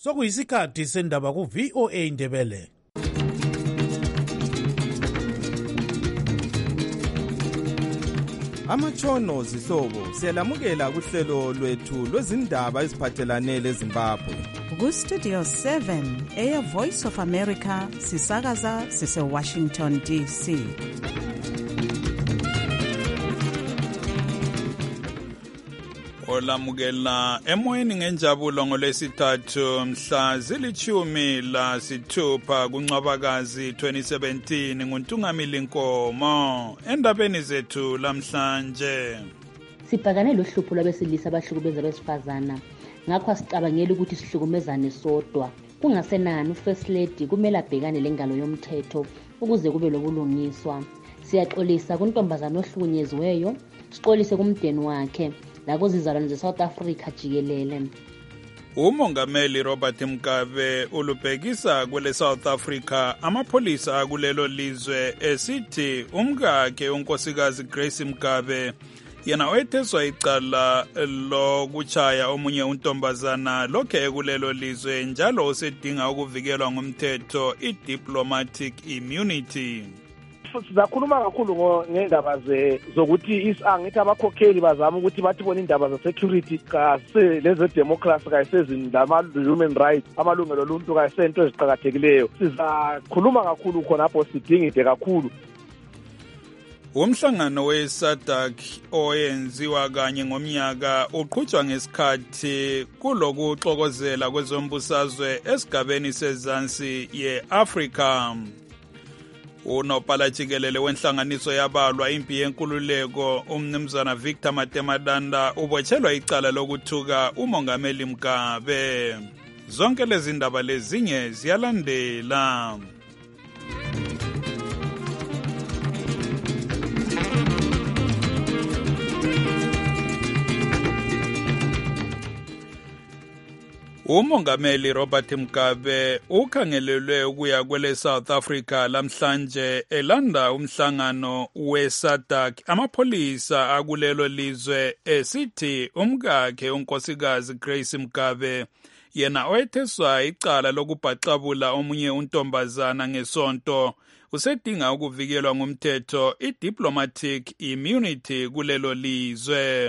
sokuyisikhathi sendaba ku-VOA Indebele. Amatshono zihlobo siyalamukela kuhlelo lwethu lwezindaba eziphathelane leZimbabwe. Ku-Studio 7 Air Voice of America sisakaza sise-Washington DC. Olamukela emoyeni ngenjabulo ngolwesithathu mhla zili-16 kuNcwabakazi 2017 nguNtungamili Nkomo. Endabeni zethu lamhlanje sibhekane lohlupho lwabesilisa abahlukumeza abesifazana, ngakho asicabangeli ukuthi sihlukumezane sodwa. Kungasenani uFirst Lady kumele abhekane lengalo yomthetho ukuze kube lobulungiswa. Siyaxolisa kuntombazana ohlukunyeziweyo, sixolise kumndeni wakhe nakozizalwane ze-South Africa jikelele. uMongameli Robert Mugabe ulubhekisa kwele South Africa amapholisa akulelo lizwe esithi umkakhe unkosikazi Grace Mugabe yena oyetheswa icala lokuchaya omunye untombazana lokhe kulelo lizwe njalo usedinga ukuvikelwa ngumthetho i-diplomatic immunity. Sizakhuluma kakhulu ngendaba zokuthi angithi abakhokheli bazama ukuthi bathi bona indaba ze-security kase leze democracy human rights amalungelo oluntu kasento eziqhakathekileyo. Sizakhuluma kakhulu khonapho sidingide kakhulu. Umhlangano we-SADC oyenziwa kanye ngomnyaka uqhutshwa ngesikhathi kulokuxokozela kwezombusazwe esigabeni sezansi ye-Afrika. Unobhala jikelele wenhlanganiso yabalwa impi yenkululeko umnumzana Victor Matemadanda ubotshelwa icala lokuthuka uMongameli Mugabe. Zonke lezi ndaba lezinye ziyalandela. uMongameli Robert Mugabe ukhangelelwe ukuya kwele South Africa lamhlanje elanda umhlangano we-SADC. Amapholisa akulelo lizwe esithi umkakhe unkosikazi Grace Mugabe yena oyetheswa icala lokubhaxabula omunye untombazana ngesonto usedinga ukuvikelwa ngumthetho i-diplomatic immunity kulelo lizwe.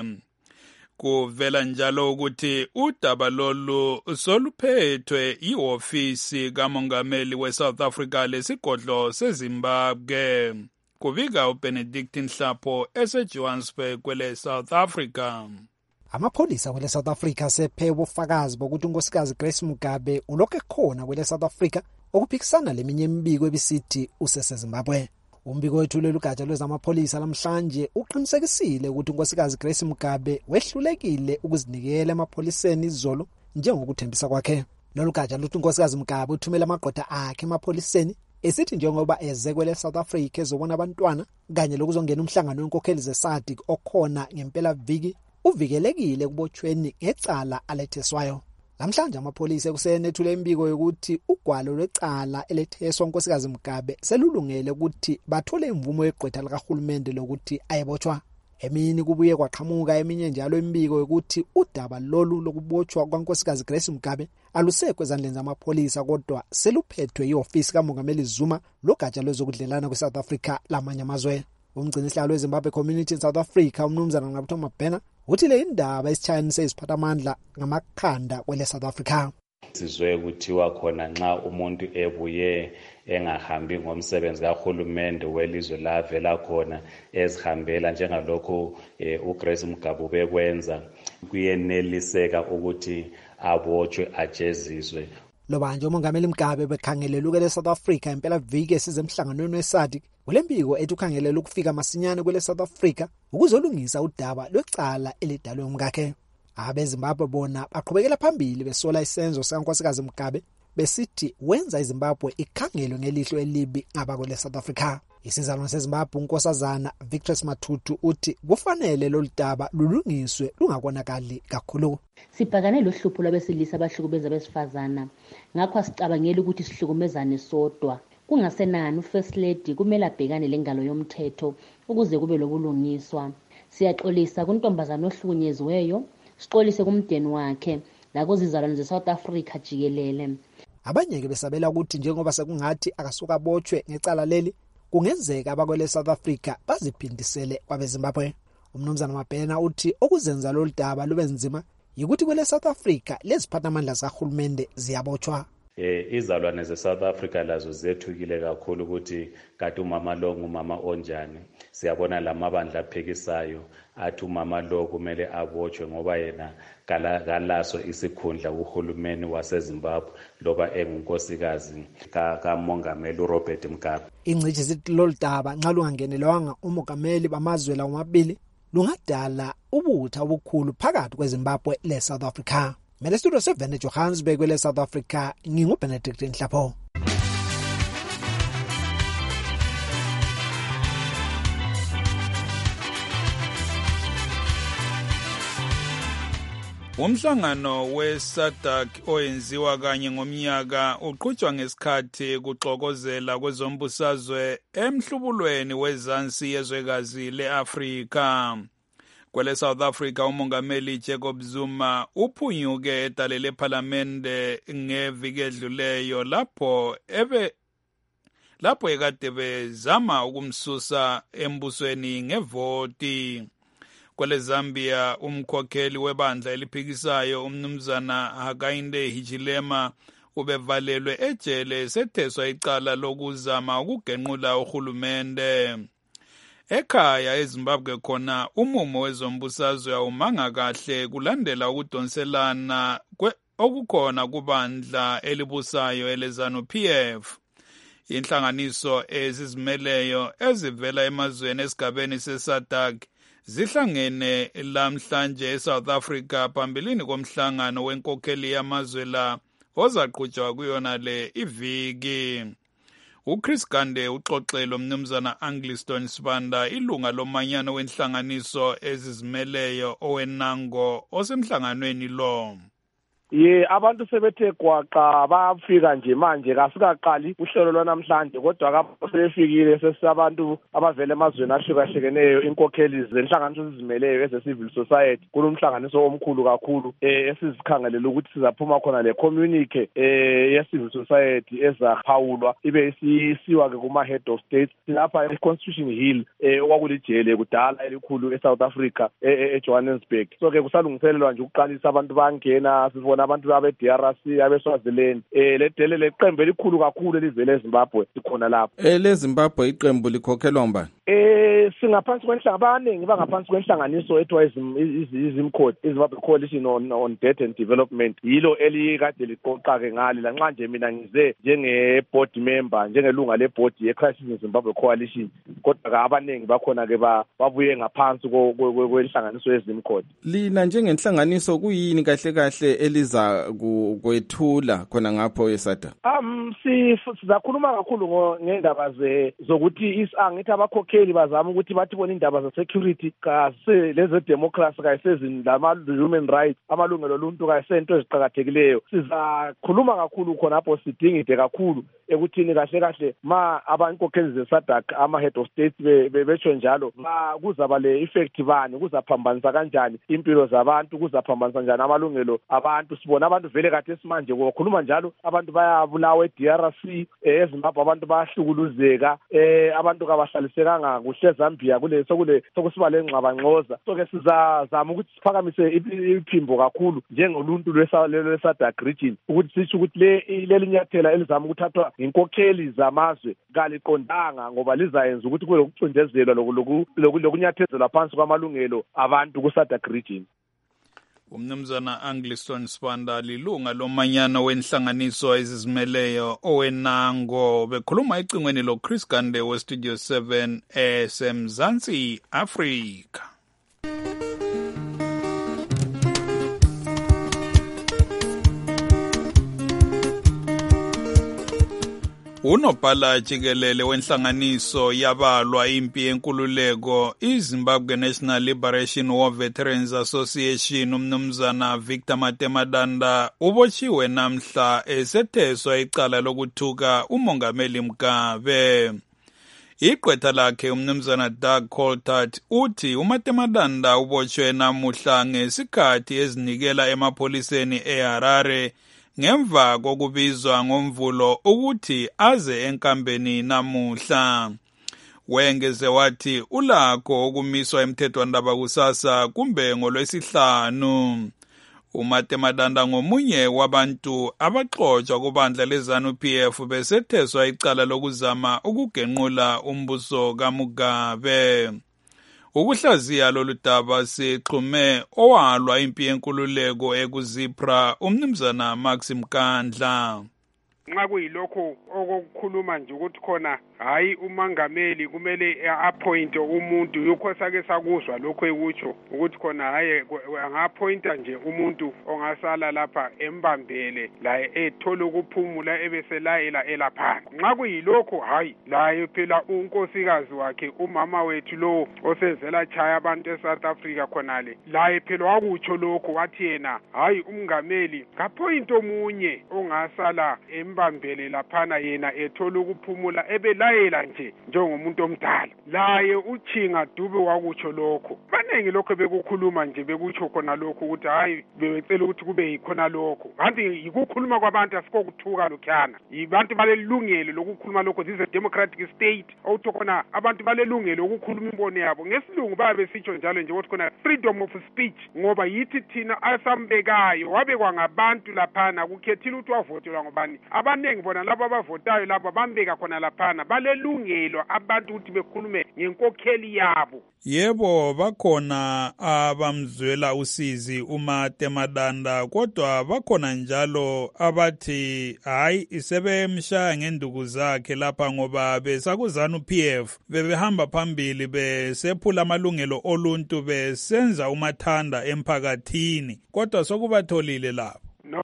Kuvela njalo ukuthi udaba lolu soluphethwe ihofisi kamongameli we-South Africa lesigodlo seZimbabwe. Kubika uBenedict Nhlapho eseJohannesburg kwele South Africa. Amapholisa kwele South Africa sephe ubufakazi bokuthi unkosikazi Grace Mugabe ulokhu ekhona kwele South Africa okuphikisana leminye imibiko ebisithi useseZimbabwe. Umbiko wethulelwe ugatsha lwezamapholisa lamhlanje uqinisekisile ukuthi unkosikazi Grace Mugabe wehlulekile ukuzinikela emapholiseni izolo njengokuthembisa kwakhe. Lolu gatsha luthi unkosikazi Mugabe uthumela amaqotha akhe emapholiseni esithi njengoba ezekwele South Africa ezobona abantwana kanye lokuzongena umhlangano wenkokheli ze-SADC okhona ngempela viki uvikelekile kubotshweni ngecala aletheswayo. Lamhlanje amapholisa ekuseni ethule imbiko yokuthi ugwalo lwecala eletheswa unkosikazi Mugabe selulungele ukuthi bathole imvumo yeqwetha likahulumende lokuthi ayebotshwa. Emini kubuye kwaqhamuka eminye njalo imbiko yokuthi udaba lolu lokubotshwa kwankosikazi Grace Mugabe alusekho ezandleni zamapholisa kodwa seluphethwe ihofisi kamongameli Zuma logatsha lwezokudlelana kwe-South Africa lamanye amazwe. Umgcinisihlalo weZimbabwe Community in South Africa umnumzana Ngabutho Mabhena uthi le indaba esitshayani seziphathamandla ngamakhanda kwele South Africa. Sizwe kuthiwa khona nxa umuntu ebuye engahambi ngomsebenzi kahulumende welizwe lavela khona ezihambela njengalokho uGrace Mugabe ubekwenza kuyeneliseka ukuthi abotshwe ajeziswe. Lobanje umongameli Mugabe bekhangelela ukele South Africa impela viki esize emhlanganweni weSADC kulembiko ethi ukhangelela ukufika masinyane kwele South Africa ukuzolungisa udaba lwecala elidalwe umkakhe. AbeZimbabwe bona baqhubekela phambili besola isenzo sikankosikazi Mugabe besithi wenza iZimbabwe ikhangelwe ngelihlo elibi ngabakwele South Africa. Isizalwane seZimbabwe unkosazana Victor Mathutu uthi kufanele lolu daba lulungiswe lungakonakali kakhulu. Sibhekane lohlupho lwabesilisa abahlukumeza abesifazana, ngakho asicabangeli ukuthi sihlukumezane sodwa. Kungasenani uFirst Lady kumele abhekane lengalo yomthetho ukuze kube lobulungiswa. Siyaxolisa kuntombazana ohlukunyeziweyo, sixolise kumndeni wakhe la kuzizalwane ze-South Africa jikelele. Abanye-ke besabela ukuthi njengoba sekungathi akasuka botshwe ngecala leli, kungenzeka abakwele South Africa baziphindisele kwabeZimbabwe. Umnumzana Mabhena uthi okuzenza lolu daba lube nzima yikuthi kwele South Africa leziphathamandla zikahulumende ziyabotshwa. Izalwane ze-South Africa lazo zethukile kakhulu ukuthi kade umama lo ngumama onjani. Siyabona lamabandla aphekisayo athi umama lo kumele abotshwe ngoba yena kalaso isikhundla uhulumeni waseZimbabwe loba engunkosikazi kamongameli uRobert Mugabe. Ingcitshi zithi lolu daba nxa lungangenelwanga umongameli bamazwe lawo mabili lungadala ubutha obukhulu phakathi kweZimbabwe leSouth Africa. Mele studio 7 eJohannesburg kwele South Africa, nginguBenedict Nhlapho. Umhlangano we-SADC oyenziwa kanye ngomnyaka uqhutshwa ngesikhathi kuxokozela kwezombusazwe emhlubulweni wezansi yezwekazi le-Afrika. Kwele South Africa umongameli Jacob Zuma uphunyuke edale lephalamende ngeviki edluleyo lapho ekade bezama ukumsusa embusweni ngevoti. Kwele Zambia umkhokheli webandla eliphikisayo umnumzana Hakainde Hichilema ubevalelwe ejele setheswa icala lokuzama ukugenqula uhulumende. Ekhaya eZimbabwe khona umumo wezombusazwe awumanga kahle kulandela ukudonselana okukhona kubandla elibusayo eleZANU-PF. Inhlanganiso ezizimeleyo ezivela emazweni esigabeni se-SADC zihlangene lamhlanje eSouth Africa phambilini komhlangano wenkokheli yamazwe la ozaqhutshwa kuyona le iviki. uChris Gande uxoxelo mnumzana Angliston Sibanda ilunga lomanyano wenhlanganiso ezizimeleyo owenango osemhlanganweni lo. Abantu sebethe gwaqa bafika nje manje kasikaqali uhlelo lwanamhlanje kodwa kasefikile sesisabantu abavela emazweni ahlukahlukeneyo inkokheli zenhlanganiso ezizimeleyo eze-civil society kulomhlanganiso omkhulu kakhulu esizikhangelela ukuthi sizaphuma khona le communique ye-civil society ezaphawulwa ibe isiwa ke kuma-head of state silapha e-Constitution Hill okwakulijele kudala elikhulu eSouth Africa eJohannesburg. So ke kusalungiselelwa nje ukuqalisa abantu bangena sibona abantu abe-DRC abe-Swaziland ledele leqembu elikhulu kakhulu elivele eZimbabwe sikhona lapho. LeZimbabwe iqembu likhokhelwa ngubani? Singaphansi kwenhlangano abaningi bangaphansi kwenhlanganiso ethiwa izimkhodi iZimbabwe Coalition on Debt and Development yilo elikade liqoqa ke ngale lanxa nje mina ngize njenge-board member njengelunga le-board ye-Crisis in Zimbabwe Coalition kodwa abaningi bakhona ke babuye ngaphansi kwenhlanganiso yezimkhodi. Lina njengenhlanganiso kuyini kahle kahle eliza kwethula khona ngapho eSADC? Sizakhuluma kakhulu ngendaba zokuthi angithi abakhokheli bazama ukuthi bathi bona indaba ze-security kase leze democracy kayisezindaba human rights amalungelo oluntu kayisento eziqhakathekileyo. Sizakhuluma kakhulu khonapho sidingide kakhulu ekuthini kahle kahle ma abankokheli ze-SADC ama-head of state betsho njalo kuzaba le effect bani kuzaphambanisa kanjani impilo zabantu kuzaphambanisa njani amalungelo abantu. Sibona abantu vele kade esimanje kokhuluma njalo abantu bayabulawa eDRC eZimbabwe abantu bayahlukuluzeka abantu kabahlalisekanga kuhle eZambia sokusiba lengxabangxoza. So ke sizazama ukuthi siphakamise iphimbo kakhulu njengoluntu lwe-SADC region ukuthi sisho ukuthi leli nyathela elizama ukuthathwa inkokheli zamazwe kaliqondanga ngoba lizayenza ukuthi kube lokucindezelwa lokunyathezelwa phansi kwamalungelo abantu ku-SADC region. Umnumzana Angliston Sibanda lilunga lomanyano wenhlanganiso ezizimeleyo owenango bekhuluma icingweni lo Chris Gande weStudio 7 esemzansi Afrika. Unobhala jikelele wenhlanganiso yabalwa impi yenkululeko iZimbabwe National Liberation War Veterans Association umnumzana Victor Matemadanda ubotshiwe namhla esetheswa icala lokuthuka umongameli Mugabe. Iqwetha lakhe umnumzana Doug Coltart uthi uMatemadanda ubotshwe namuhla ngesikhathi ezinikela emapholiseni eHarare ngemva kokubizwa ngomvulo ukuthi aze enkambeni namuhla. Wengeze wathi ulakho ukumiswa emthethwandaba kusasa kumbe ngolwesihlanu. uMatemadanda ngomunye wabantu abaxotsha kubandla leZANU-PF besetheswa icala lokuzama ukugenqula umbuso kaMugabe. Ukuhlaziya lolu daba sixhume owalwa impi yenkululeko ekuzipra umnumzana Maxim Kandla. Nxa kuyilokho okukhuluma nje ukuthi khona hayi umangameli kumele appoint umuntu yikho sake sakuzwa lokho ekutsho ukuthi khona hayi angappointa nje umuntu ongasala lapha embambele la ethola ukuphumula ebeselayela elaphana. Nxa kuyilokho hayi la phela unkosikazi wakhe umama wethu lo osezela chaya abantu eSouth Africa khonale la phela wakutsho lokho wathi yena hayi umngameli kappoint omunye ongasala embambele laphana yena ethola ukuphumula ebelayela nje njengomuntu omdala. Laye uChinga Dube wakutsho lokho. Banenge lokho bekukhuluma nje bekutsho khona lokho ukuthi hayi bebecela ukuthi kube yikhona lokho. Kanti yikukhuluma kwabantu asikho kuthuka lokhana. Yibantu balelungelo lokukhuluma lokho. This is a democratic state. Awutho khona abantu balelungelo ukukhuluma imbono yabo. Ngesilungu babe sitsho njalo nje ukuthi khona freedom of speech ngoba yithi thina asambekayo wabekwa ngabantu laphana kukhethile ukuthi wavotelwa ngobani. Abanengi bona labo abavotayo labo bambeka khona laphana balelungelo abantu ukuthi bekhulume ngenkokheli yabo. Yebo bakhona abamzwela usizi uMatemadanda kodwa bakhona njalo abathi hayi isebemshaya ngenduku zakhe lapha ngoba besakuzANU-PF bebehamba phambili besephula amalungelo oluntu besenza umathanda emphakathini kodwa sokubatholile lapho.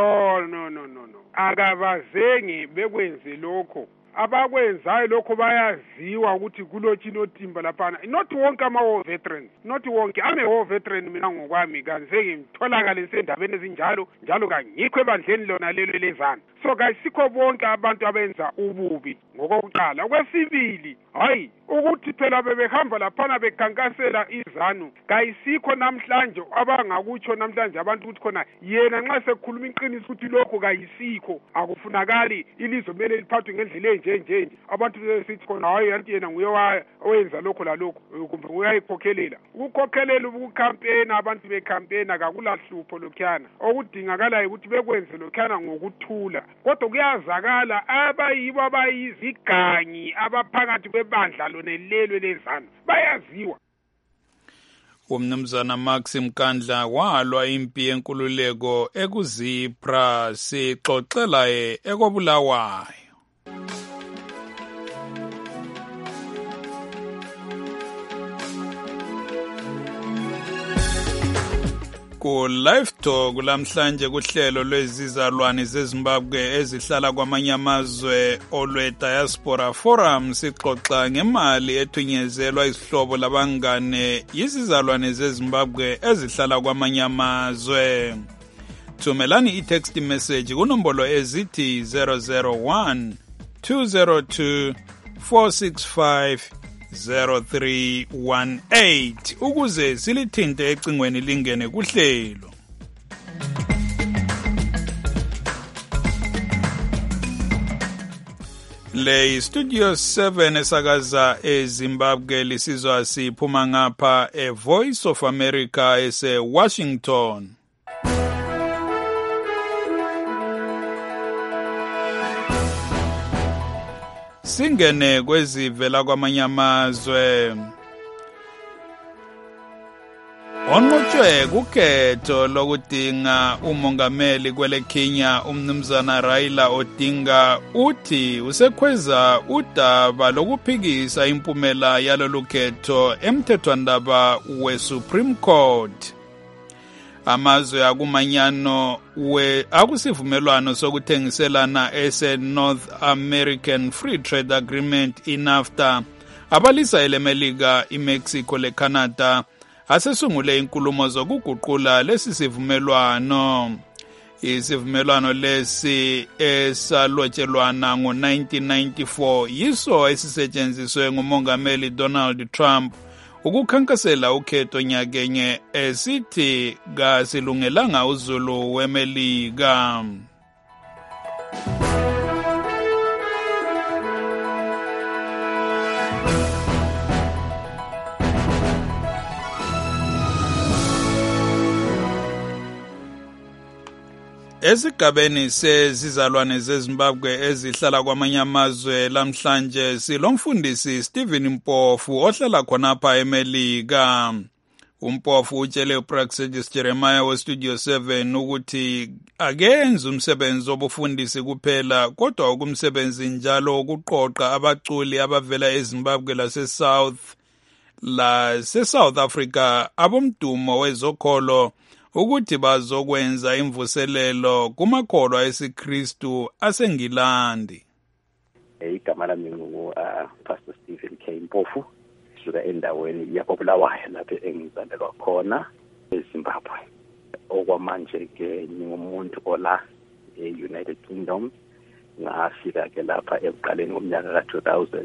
No. Akabazengi bekwenze lokho. Abakwenzayo lokho bayaziwa ukuthi kulotshini otimba laphana. Not wonke ama-war veterans, not wonke. Ame-war veteran mina ngokwami kanzeke ngitholakale sendabeni ezinjalo njalo kangikho ebandleni lona lelo lezana. So kayisikho bonke abantu abenza ububi ngokokuqala. Okwesibili, hayi ukuthi phela bebehamba laphana bekhankasela iZANU kayisikho namhlanje abangakutsho namhlanje abantu ukuthi khona yena nxa sekukhuluma iqiniso ukuthi lokho kayisikho akufunakali ilizwe mele liphathwe ngendlela enje abantu besithi khona hayi anti yena nguye owenza lokho lalokho kumbe uyayikhokhelela ukukhokhelela ukucampaign abantu becampaign akulahlupho lokhana okudingakala ukuthi bekwenze lokhana ngokuthula kodwa kuyazakala abayibo abayizigangi abaphakathi kwebandla lonelelwe lezana bayaziwa. Umnumzana Maxim Kandla walwa impi yenkululeko ekuzipra sixoxela ekobulawayo. Ku live talk lamhlanje kuhlelo lwezizalwane zeZimbabwe ezihlala kwamanye amazwe olwe Diaspora Forum sixoxa ngemali ethunyezelwa izihlobo labangane yizizalwane zeZimbabwe ezihlala kwamanye amazwe. Thumelani i-text message kunombolo ezithi 001 202 465 0318 ukuze silithinte ecingweni lingene kuhlelo. Le Studio 7 esakaza eZimbabwe lisizwa siphuma ngapha Voice of America ese Washington. Singene kwezivela kwamanye amazwe. Onqotshwe kukhetho lokudinga umongameli kwele Kenya umnumzana Raila Odinga uthi usekhweza udaba lokuphikisa impumela yalolu khetho emthethwandaba weSupreme Court. Amazwe akumanyano akusivumelwano sokuthengiselana ese-North American Free Trade Agreement iNAFTA abalisa elemelika iMexico leCanada asesungule inkulumo zokuguqula lesi sivumelwano. Isivumelwano lesi esalotshelwana ngo-1994 yiso esisetshenziswe ngumongameli Donald Trump ukukhankasela ukhetho nyakenye esithi kasilungelanga uzulu weMelika. Esigabeni sezizalwane zeZimbabwe ezihlala kwamanye amazwe lamhlanje silomfundisi Stephen Mpofu ohlala khonapha eMelika. Umpofu utshele uPraxedis Jeremiah weStudio 7 ukuthi akenzi umsebenzi wobufundisi kuphela kodwa ukumsebenzi njalo wokuqoqa abaculi abavela eZimbabwe South Africa abomdumo wezokholo ukuthi bazokwenza imvuselelo kumakholwa esiKristu aseNgilandi. Igama lami Pastor Stephen K. Mpofu, suka endaweni yakoBulawayo lapho engizalelwa khona eZimbabwe. Okwamanje ke ngingumuntu ola eUnited Kingdom. Ngafika ke lapha ekuqaleni komnyaka ka-2000.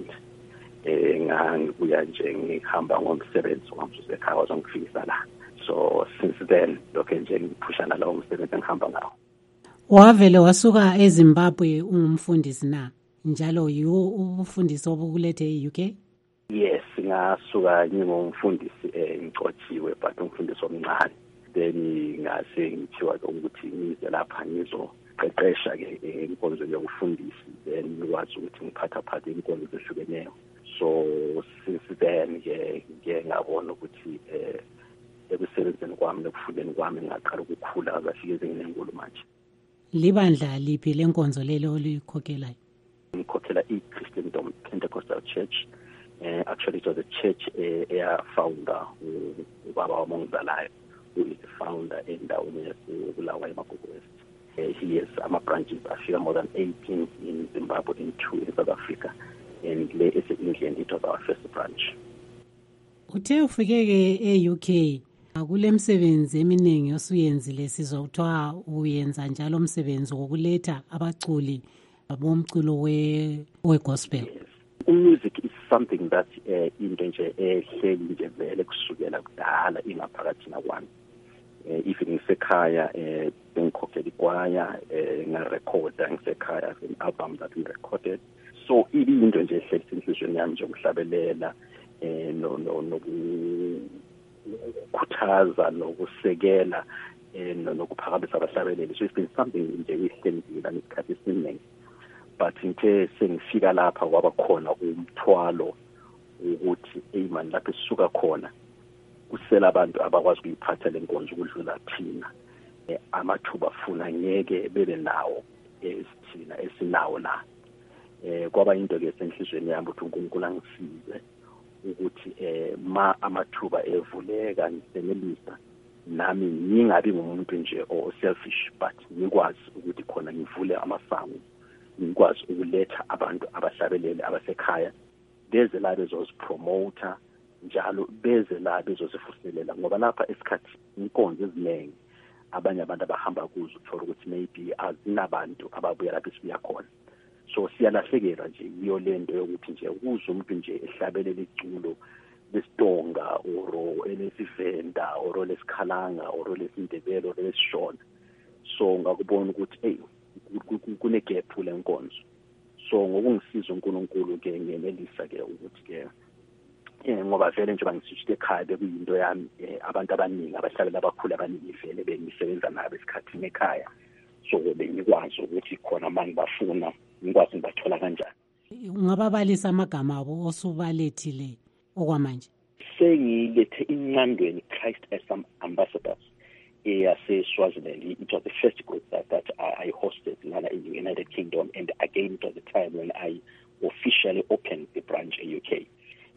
Ngibuya nje ngihamba ngomsebenzi wamsusekhaya wazongifikisa la. So since then lokho nje ngiphushana lawo msebenzi engihamba ngawo. Wavele wasuka eZimbabwe ungumfundisi na njalo yiwo ubufundisi obukulethe eUK? Yes, ngasuka ngingumfundisi ngicotshiwe but umfundisi omncane. Then ngase ngithiwa ukuthi ngize lapha ngizoqeqesha ke inkonzo yokufundisi then ngikwazi ukuthi ngiphatha inkonzo ezihlukeneyo. So since then ke ngabona ukuthi ekusebenzeni kwami nekufundeni kwami ngaqala ukukhula kafike ezingeni enkulu manje. Libandla liphi lenkonzo lelo oluyikhokhelayo? Ngikhokhela iChristian Pentecostal Church. Actually it was a church founder ubaba wamongizalayo who is the founder endaweni yaseBulawayo eMagogo West. He has ama-branches afika more than 18 in Zimbabwe and 2 in South Africa, and le ese-England it was our first branch. Uthe ufike e-UK kule msebenzi eminingi osuyenzile sizwa kuthiwa uyenza njalo umsebenzi wokuletha abaculi bomculo we-gospel. Music is something that into nje ehleli nje vele kusukela kudala ingaphakathina kwami. Even ngisekhaya bengikhokhela ikwaya ngarekhoda ngisekhaya an album that we recorded. So into nje ehleli inhliziyo yami nje ukuhlabelela nokukhuthaza nokusekela nokuphakamisa abahlabeleli. So it's been something nje ehlelile ngesikhathi esiningi. But ngithe sengifika lapha kwaba khona umthwalo ukuthi man lapho sisuka khona kusela abantu abakwazi ukuyiphatha lenkonzo ukudlula thina. Amathuba afuna ngeke bebe nawo esithina esinawo la. Kwaba into ke senhlizweni yami ukuthi uNkulunkulu angisize ukuthi amathuba evuleka ngisenelisa nami ngingabi ngumuntu nje selfish but ngikwazi ukuthi khona ngivule amasango ngikwazi ukuletha abantu abahlabeleli abasekhaya beze la bezozipromota njalo beze la bezozifuselela ngoba lapha esikhathi inkonzo eziningi abanye abantu abahamba kuzo uthola ukuthi maybe azinabantu ababuya lapho sibuya khona. So siyalahlekela nje iyo lento yokuthi nje ukuze umuntu nje ehlabelela iculo lestonga oro elesivenda oro lesikhalanga oro lesindebelo lesishona. So ngakubona ukuthi kune gap lenkonzo. So ngokungisiza uNkulunkulu ke ngenelisa ke ukuthi ke ngoba vele nje bangisishite ekhaya bekuyinto yami abantu abaningi abahlabela abakhulu abaningi vele bengisebenza nabo esikhathini ekhaya. So bengikwazi ukuthi khona manje bafuna ngikwazi ngibathola kanjani. Ungababalisa amagama abo osubalethile okwamanje? Sengilethe inqandweni Christ as some ambassadors Swaziland. It was the first group that I hosted in the United Kingdom, and again it was the time when I officially opened the branch in UK.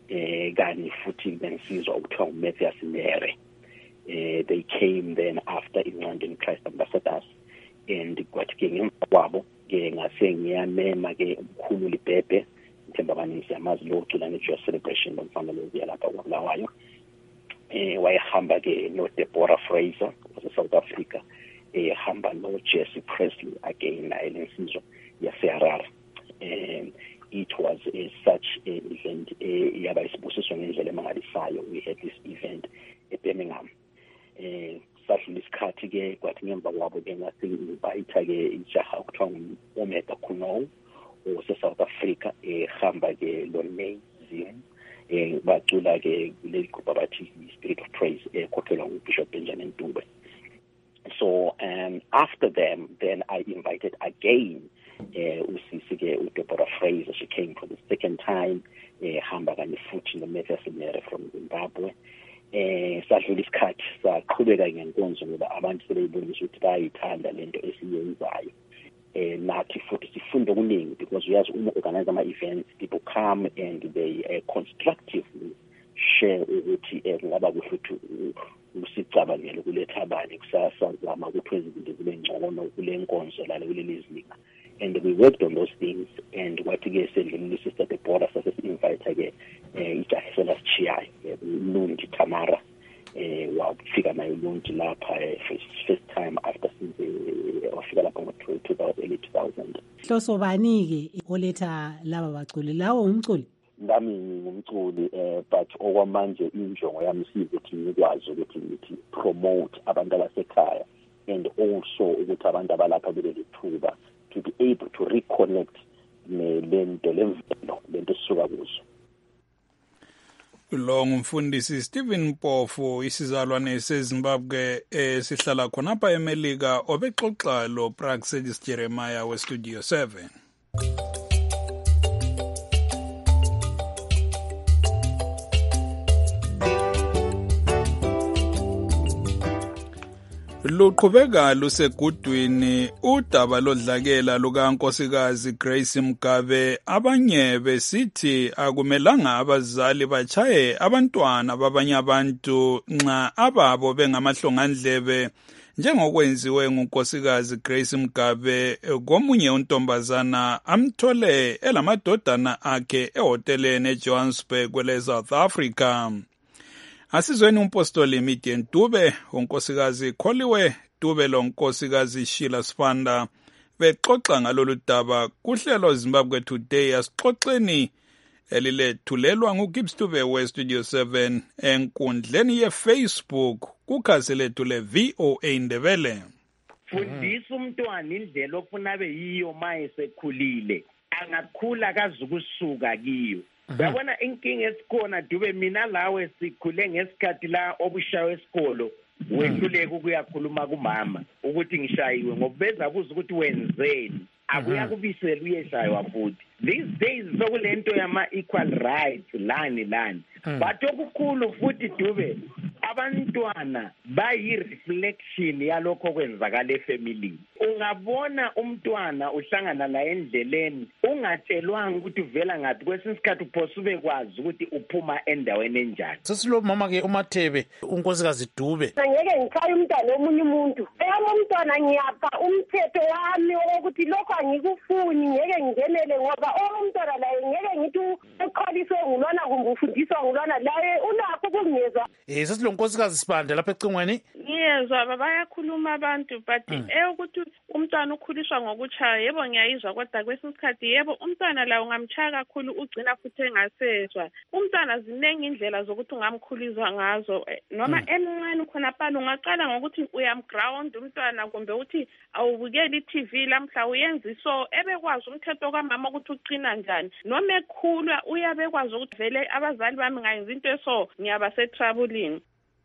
Gani futhi bensizwa ukuthiwa uMatthias Nere. They came then after in London Christ ambassadors, and kwathi ke ngemva kwabo ke ngase ngiyamema ke umkhulu Libhebhe Themba Maninzi amazi lo cula ngeJoy celebration lomfamily yalapha kwaBulawayo. Wayehamba ke no Deborah Fraser was South Africa, ehamba no-Jesse Presley again naye lensizwa yaseHarare. It was such an event yaba isibusiso ngendlela emangalisayo. We had this event eBirmingham. Sadlula isikhathi ke kwathi ngemva kwabo ke ngasi-invite ke ijaha kuthiwa nguOmega Kuno ose-South Africa ehamba ke lo-Amazing bacula ke le group abathi Spirit of Praise ekhokhelwa nguBishop Benjamin Dube. So after them, then I invited again usisi ke uDeborah Fraser. She came for the second time. Hamba kanye futhi noMatthias Mary from Zimbabwe. Sadlula isikhathi saqhubeka ngenkonzo ngoba abantu sebeyibonisa ukuthi bayithanda lento esiyenzayo. Nathi futhi sifunde okuningi because uyazi uma organize ama-events, people come and they constructively share ukuthi ngaba kuhle ukuthi usicabangele kuletha abanye kusasa zama ukuthi izinto zibe ngcono kule nkonzo lale kuleli zinga. And we worked on those things, and kwathi ke sendlini Sister Deborah sasi-invite ke ijahisela Chiyayi Lundi Tamara wafika nayo Lundi lapha first time after since wafika lapha ngo-2000. Hloso bani ke oletha laba baculi lawo umculi? Nami ngumculi but okwamanje injongo yami ukuthi ngikwazi ukuthi ngithi promote abantu abasekhaya and also ukuthi abantu abalapha bebe lithuba to be able to reconnect lento lemvelo lento esisuka kuzo. Lo ngumfundisi Stephen Mpofu isizalwane seZimbabwe esihlala khonapha eMelika obexoxa lo Praxedis Jeremiah weStudio 7. Luqhubeka lusegudwini udaba lodlakela lukaNkosikazi Grace Mugabe. Abanye besithi akumelanga abazali bachaye abantwana babanye abantu nxa ababo bengamahlongandlebe njengokwenziwe nguNkosikazi Grace Mugabe komunye untombazana amthole elamadodana akhe ehoteleni eJohannesburg kwele South Africa. Asizweni umpostoli Midian Dube, unkosikazi Kholiwe Dube lo nkosikazi Sheila Sifanda bexoxa ngalolu daba kuhlelo Zimbabwe Today. Asixoxeni elilethulelwa nguGibbs Dube weStudio 7 enkundleni yeFacebook kukhasi lethu le-VOA Ndebele. Fundisa umntwana indlela ofuna abe yiyo mayesekhulile, angakhula kazukusuka kiyo. Yabona inkinga esikhona Dube, mina lawe sikhule ngesikhathi la obushayo esikolo wehluleka ukuyakhuluma kumama ukuthi ngishayiwe ngoba beza kuza ukuthi wenzeni, akuya kubisela uyeshaywa futhi. These days sokulento yama equal rights lani but okukhulu futhi Dube, abantwana bayi-reflection yalokho kwenzakala efamily. Ungabona umntwana uhlangana la endleleni ungatshelwanga ukuthi uvela ngathi, kwesinye isikhathi uphosa ube kwazi ukuthi uphuma endaweni enjani. Sesilo mama-ke uMathebe unkosikazi Dube. Ngeke ngichaye umntwana omunye umuntu, eyami umntwana ngiyapha umthetho wami wokuthi lokho angikufuni, ngeke ngingenele ngoba umntwana laye ngeke ngithi uqaliswe ngulwana kumbe ufundiswa ngulwana laye unakho ukungezwa. Sesilo nkosikazi Sibanda lapha ecingweni. Yezwa bayakhuluma abantu but ukuthi umntwana ukhuliswa ngokuchaya, yebo ngiyayizwa, kodwa kwesinye isikhathi yebo umntwana la ungamchaya kakhulu ugcina futhi engasezwa. Umntwana ziningi indlela zokuthi ungamkhulizwa ngazo, noma emncane khona phala ungaqala ngokuthi uyamground umntwana kumbe uthi awubukeli iTV lamhla uyenza so ebekwazi umthetho kamama ukuthi uqina njani, noma ekhulwa uyabekwazi ukuthi vele abazali bami ngayenza into eso ngiyaba setroubling.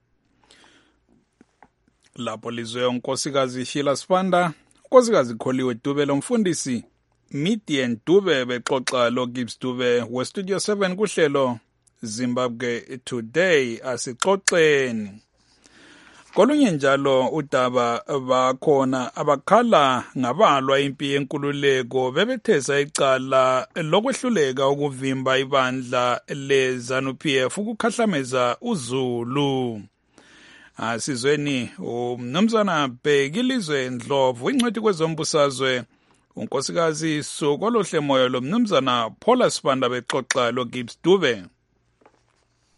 Lapho lizwe unkosikazi Sheila Sifanda, unkosikazi Kholiwe Dube lo mfundisi Midian Dube bexoxa lo Gibbs Dube weStudio 7 kuhlelo Zimbabwe Today. Asixoxeni kolunye njalo udaba bakhona abakhala ngabalwa impi yenkululeko bebethesa icala lokwehluleka ukuvimba ibandla leZANU-PF ukukhahlameza uZulu. Asizweni umnumzana Bhekilizwe Ndlovu ingcwethi kwezombusazwe unkosikazi Sokolohle moyo lo mnumzana Paula Sibanda bexoxa lo Gibbs Dube.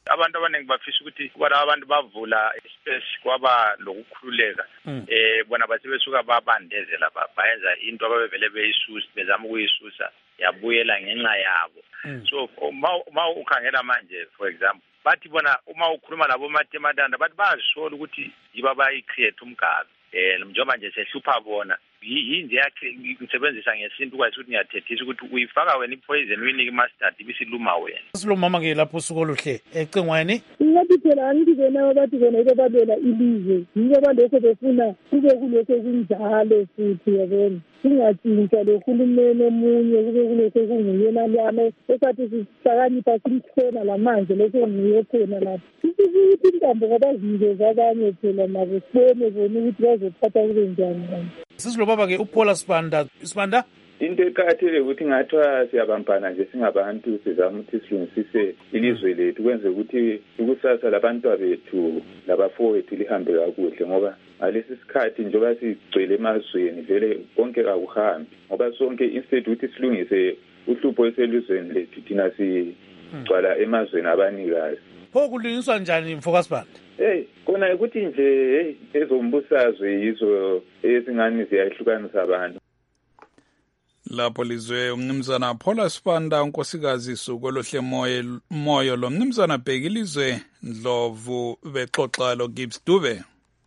abantu abaningi bafisa ukuthi kuba abantu bavula space kwaba lokukhululeka bona basebesuka babandezela bayenza into ababevele beyisusa bezama ukuyisusa yabuyela ngenxa yabo. So uma ukhangela manje for example bathi bona uma ukhuluma labo matematanda bathi bayazisola ukuthi yiba bayicreate umgabe njengoba nje sehlupha bona yinje yakhe ngisebenzisa ngesintu kwathi ukuthi ngiyathethisa ukuthi uyifaka wena ipoison uyinike mustard ibisiluma wena. Silumama ke lapho usuku oluhle ecingweni. Ngathi phela angithi bona bathi bona babela ilizwe. Yibo balokho befuna kube kulokho kunjalo futhi yabona. Singatshintsha lo hulumeni omunye kube kulokho kunguyena lana esathi sihlakanipha simkhona lamanje lokho nguye khona lapha. Ukuthi intambo kabazinikeza abanye phela nabo sibone bona ukuthi bazothatha kube njani. Sisilobaba ke uPaula Sibanda into eqakathekile ukuthi ngathiwa siyabambana nje singabantu sizama ukuthi silungisise ilizwe lethu kwenze ukuthi ikusasa labantwana bethu labafowethu lihambe kakuhle ngoba ngalesi sikhathi njengoba sigcwele emazweni vele konke akuhambi ngoba sonke instead ukuthi silungise uhlupho eselizweni lethu thina sigcwala emazweni abanikazi. Pho kulungiswa njani Mfocus Band? Kona ukuthi nje ezombusazwe yizo ezingani ziyahlukanisa abantu. Lapho lizwe umnumzana Paula Sibanda unkosikazi suku olohle moyo lo mnumzana Bhekilizwe Ndlovu bexoxa lo Gibbs Dube.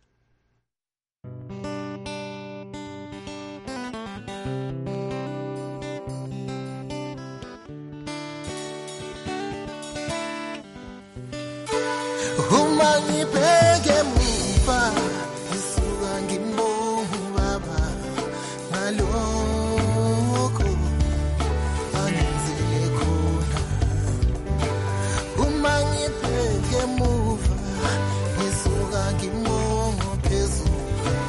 Uma ngibheke muva ngisuka ngimbovu baba ngalokho angenzele khona. Uma ngibheke muva ngisuka ngimbovu phezulu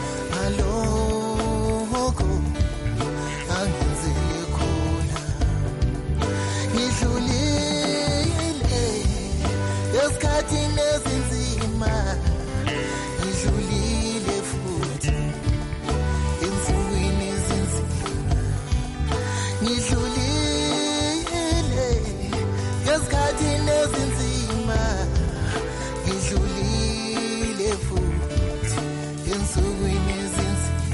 ngalokho angenzele khona. Ngidlulile esikhathini ezinzima ngidlulile futhi ensukwini ezinzima ngidlulile esikhathini ezinzima ngidlulile futhi ensukwini ezinzima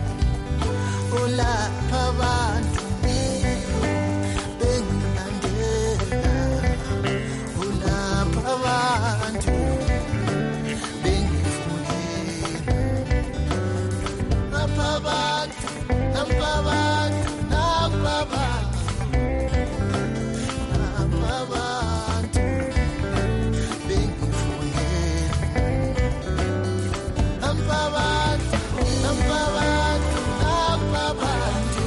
ulapha abantu bengilandela ulapha abantu bengifunela lapha abantu lapha abantu lapha abantu bengifunela lapha abantu lapha abantu lapha abantu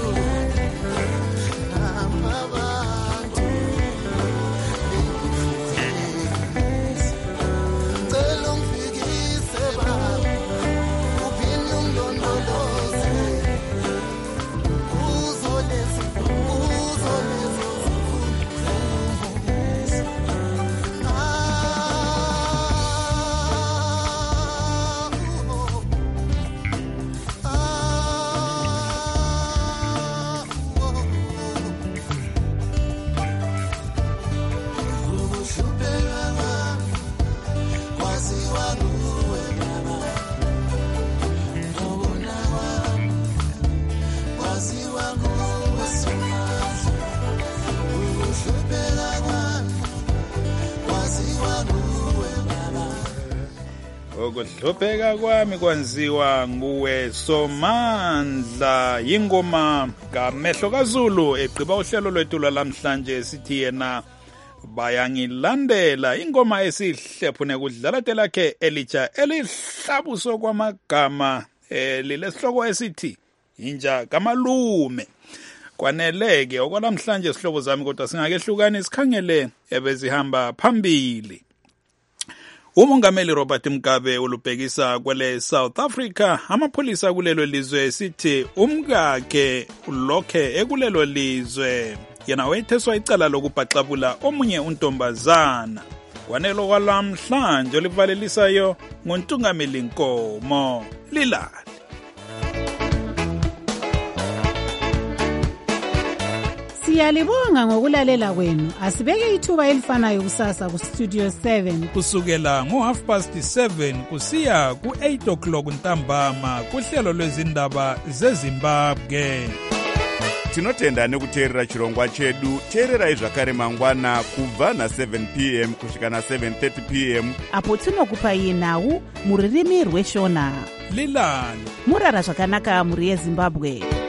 Ukudlubheka kwami kwenziwa nguwe Somandla yingoma kaMehlo kaZulu egqiba uhlelo lwethu lamhlanje sithi yena bayangilandela ingoma esihlephune kudlala telakhe elitsha elihlabuso kwamagama lilesihloko esithi inja kamalume. Kwaneleke okwalamhlanje sihlobo zami kodwa singakehlukani sikhangele ebezihamba phambili. Umongameli Robert Mugabe ulubhekisa kwele South Africa amapholisa kulelo lizwe sithi umkakhe ulokhe ekulelo lizwe yena wayetheswa icala lokubhaxabula omunye untombazana. Kwanelo kwalamhlanje olivalelisayo ngontungameli Nkomo Lilali. Siyalibonga ngokulalela kwenu. Asibeke ithuba elifanayo kusasa ku Studio 7 kusukela ngo7:30 kusiya ku8 o'clock ntambama kuhlelo lwezindaba zeZimbabwe. Tinotenda nekuteerera chirongwa chedu. Teererai zvakare mangwana kubva na7 p.m. kusvika na7:30 p.m. apo tinokupai nhau muririmi rweshona. Lilani murara zvakanaka muri yeZimbabwe.